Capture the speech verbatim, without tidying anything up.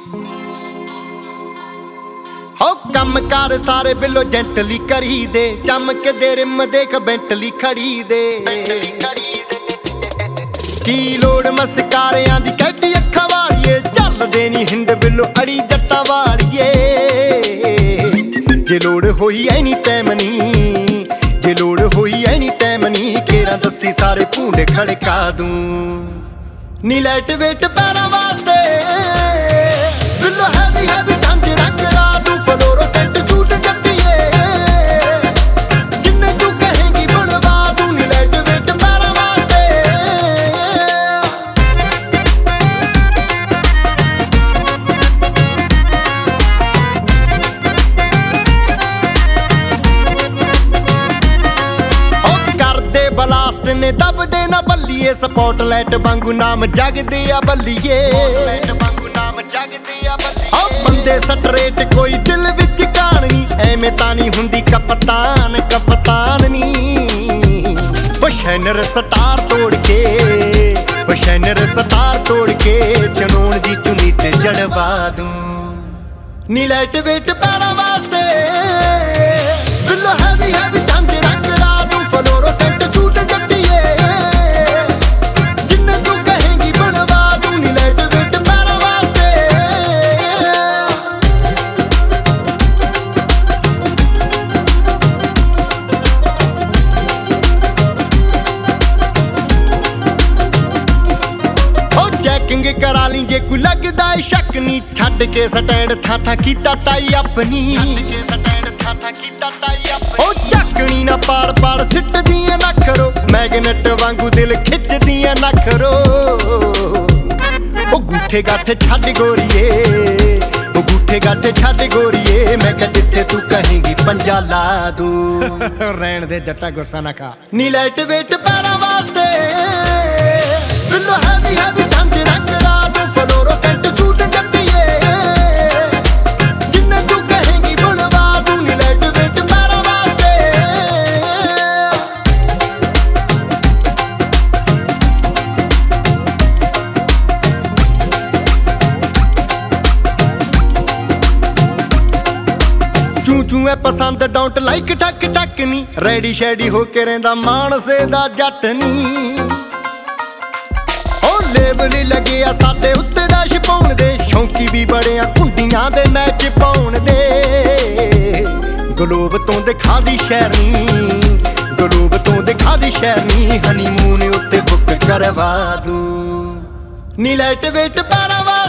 ਹੋ ਕੰਮ ਕਾਰ ਸਾਰੇ ਬਿੱਲੋ ਜੈਂਟਲੀ ਕਰੀ ਦੇ, ਚਮਕਦੇ ਰਿਮ ਦੇਖ ਬੈਂਟਲੀ ਖੜੀ ਦੇ। ਕੀ ਲੋੜ ਮਸਕਾਰਿਆਂ ਦੀ ਕੱਢੀ ਅੱਖਾਂ ਵਾਲੀਏ, ਚੱਲਦੇ ਨੀ ਹਿੰਡ ਬਿੱਲੋ ਅੜੀ ਜੱਟਾਂ ਵਾਲੀਏ। ਜੇ ਲੋੜ ਹੋਈ ਐਨੀ ਟਾਈਮ ਨੀ, ਜੇ ਲੋੜ ਹੋਈ ਐਨੀ ਟਾਈਮ ਨੀ, ਕੇਰਾਂ ਦੱਸੀ ਸਾਰੇ ਭੂੰਡ ਖੜਕਾ ਦੂੰ ਨੀ। ਲਾਈਟ ਵੇਟ ਪੈਰਾਂ ਵਾਸਤੇ ਬਿੱਲੋ ਹੈਵੀ ਹੈਵੀ ਝੰਜ ਰੰਗ ਰਾ ਦੂੰ। ਫਲੋਰੋਸੈਂਟ ਸੂਟ ਜੱਟੀਏ ਜਿੰਨੇ ਤੂੰ ਕਹੇਂਗੀ ਬਣਵਾ ਦੂੰ ਨੀ। ਲਾਈਟ ਵੇਟ ਪੈਰਾਂ ਵਾਸਤੇ ਉਹ ਕਰਦੇ ਬਲਾਸਟ ਨੇ ਦਬਦੇ ਨਾ ਬੱਲੀਏ। ਸਪੋਟਲਾਈਟ ਵਾਂਗੂ ਨਾਮ ਜਗਦੇ ਆ ਬੱਲੀਏ। ਆ ਬੰਦੇ ਸਟਰੇਟ ਕੋਈ ਦਿਲ ਵਿੱਚ ਕਾਣ ਨੀ, ਐਵੇਂ ਤਾਂ ਨੀ ਹੁੰਦੀ ਕਪਤਾਨ ਕਪਤਾਨ ਨੀ। ਉਹ ਸ਼ੈਨਰ ਸਟਾਰ ਤੋੜ ਕੇ, ਉਹ ਸ਼ੈਨਰ ਸਟਾਰ ਤੋੜ ਕੇ, ਚਨੋਣ ਦੀ ਚੁੰਨੀ ਤੇ ਜੜਵਾ ਦੂੰ ਨੀ। ਲਾਈਟ ਵੇਟ ਪੈਰਾਂ ਵਾਸਤੇ ਬਿੱਲੋ ਹੈਵੀ ਹੈਵੀ ਝੰਜ ਰੰਗ ਰਾ ਦੂੰ। ਫਲੋਰੋਸੈਂਟ ਸੂਟ ਜੱਟੀਏ ਜਿੰਨੇ ਤੂੰ ਕਹੇਂਗੀ ਬਣਵਾ ਦੂੰ ਨੀ। ਲਾਈਟ ਵੇਟ ਪੈਰਾਂ ਵਾਸਤੇ ਚੈਕਿੰਗ ਕਰਾ ਲਈ ਜੇ ਕੋਈ ਲੱਗਦਾ ਏ ਸ਼ੱਕ ਨੀ। ਛੱਡ ਕੇ ਸਟੈਂਡ ਥਾਂ ਥਾਂ ਕੀਤਾ ਟਾਈ ਆਪਣੀ, ਛੱਡ ਕੇ ਸਟੈਂਡ ਥਾਂ ਥਾਂ ਕੀਤਾ ਟਾਈ ਆਪਣੀ। ਉਹ ਚੱਕਣੀ ਨਾ ਪਾੜ ਪਾੜ ਸਿੱਟਦੀਆਂ ਨਖਰੋ, ਮੈਗਨੇਟ ਵਾਂਗੂ ਦਿਲ ਖਿੱਚਦੀਆਂ ਨਖਰੋ। ਉਹ ਗੂਠੇ ਗਾਠੇ ਛੱਡ ਗੋਰੀਏ, ਉਹ ਗੂਠੇ ਗਾਠੇ ਛੱਡ ਗੋਰੀਏ। ਮੈਂ ਕਿਹਾ ਜਿੱਥੇ ਤੂੰ ਕਹੇਂਗੀ ਪੰਜਾ ਲਾ ਦੂੰ। ਰਹਿਣ ਦੇ ਜੱਟਾ ਗੁੱਸਾ ਨਾ ਖਾ ਨੀ। ਲਾਈਟ ਵੇਟ ਪੈਰਾਂ ਵਾਸਤੇ ਬਿੱਲੋ ਹੈਵੀ ਹੈਵੀ ਝੰਜ ਰੰਗ ਰਾ ਦੂੰ। ਫਲੋਰੋਸੈਂਟ ਸੂਟ ਜੱਟੀਏ ਜਿੰਨੇ ਤੂੰ ਕਹੇਂਗੀ ਬਣਵਾ ਦੂੰ ਨੀ। ਲਾਈਟ ਵੇਟ ਪੈਰਾਂ ਵਾਸਤੇ ਚੂੰ ਚੂੰ ਐ ਪਸੰਦ ਡੋਂਟ ਲਾਈਕ ਟੱਕ ਟੱਕ ਨੀ। ਰੈਡੀ ਸ਼ੈਡੀ ਹੋ ਕੇ ਰਹਿੰਦਾ ਮਾਨਸੇ ਦਾ ਜੱਟ ਨੀ। ਉਹ ਲੇਬਲ ਲੱਗਿਆ ਸਾਡੇ ਉੱਤੇ ਡੈਸ਼ ਪਾਉਣ ਦੇ, ਸ਼ੌਂਕੀ ਵੀ ਬੜੇ ਆ ਕੁੰਡੀਆਂ ਦੇ ਮੈਚ ਪਾਉਣ ਦੇ। ਗਲੋਬ ਤੋਂ ਦਿਖਾ ਦੀ ਸ਼ਹਿਰਨੀ, ਗਲੋਬ ਤੋਂ ਦਿਖਾ ਦੀ ਸ਼ਹਿਰਨੀ। ਹਨੀਮੂਨ ਉੱਤੇ ਬੁੱਕ ਕਰਵਾ ਦੂੰ ਨੀ। ਲਾਈਟ ਵੇਟ ਪੈਰਾਂ